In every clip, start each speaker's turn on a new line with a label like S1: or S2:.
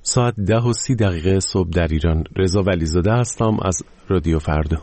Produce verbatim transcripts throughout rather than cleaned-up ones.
S1: ساعت ده و سی دقیقه صبح در ایران. رضا ولیزاده هستم از رادیو فردا.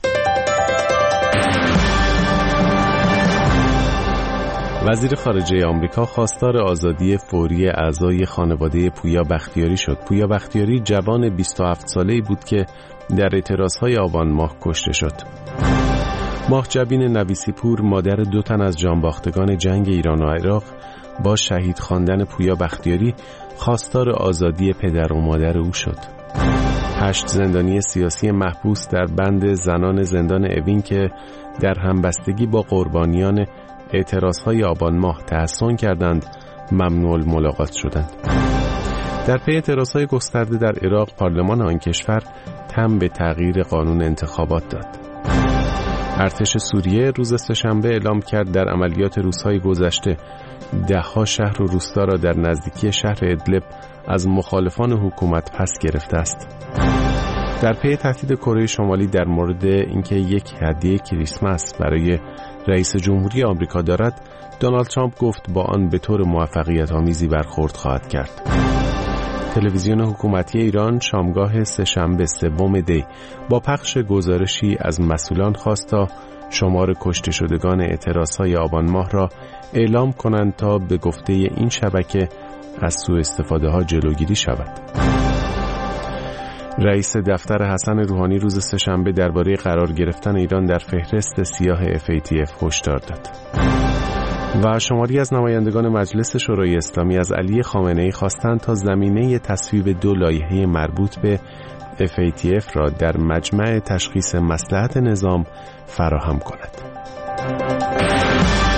S1: وزیر خارجه آمریکا خواستار آزادی فوری اعضای خانواده پویا بختیاری شد. پویا بختیاری جوان بیست و هفت ساله‌ای بود که در اعتراضهای آبان ماه کشته شد. ماه جبین نویسی پور، مادر دو تن از جانباختگان جنگ ایران و عراق، با شهید خواندن پویا بختیاری خواستار آزادی پدر و مادر او شد. هشت زندانی سیاسی محبوس در بند زنان زندان اوین که در همبستگی با قربانیان اعتراضهای آبان ماه تحصن کردند، ممنوع الملاقات شدند. در پی اعتراضهای گسترده در عراق، پارلمان آن کشور تم به تغییر قانون انتخابات داد. ارتش سوریه روز سه‌شنبه اعلام کرد در عملیات روزهای گذشته ده‌ها شهر و روستا را در نزدیکی شهر ادلب از مخالفان حکومت پس گرفته است. در پی تهدید کره شمالی در مورد اینکه یک هدیه کریسمس برای رئیس جمهوری آمریکا دارد، دونالد ترامپ گفت با آن به طور موفقیت آمیزی برخورد خواهد کرد. تلویزیون حکومتی ایران شامگاه سه‌شنبه سوم دی با پخش گزارشی از مسئولان خواست تا شمار کشته شدگان اعتراضهای آبان ماه را اعلام کنند تا به گفته این شبکه از سوء استفاده ها جلوگیری شود. رئیس دفتر حسن روحانی روز سه‌شنبه درباره قرار گرفتن ایران در فهرست سیاه اف ای تی اف هشدار داد. و شماری از نمایندگان مجلس شورای اسلامی از علی خامنه‌ای خواستند تا زمینه تصویب دو لایحه مربوط به اف ای تی اف را در مجمع تشخیص مصلحت نظام فراهم کند.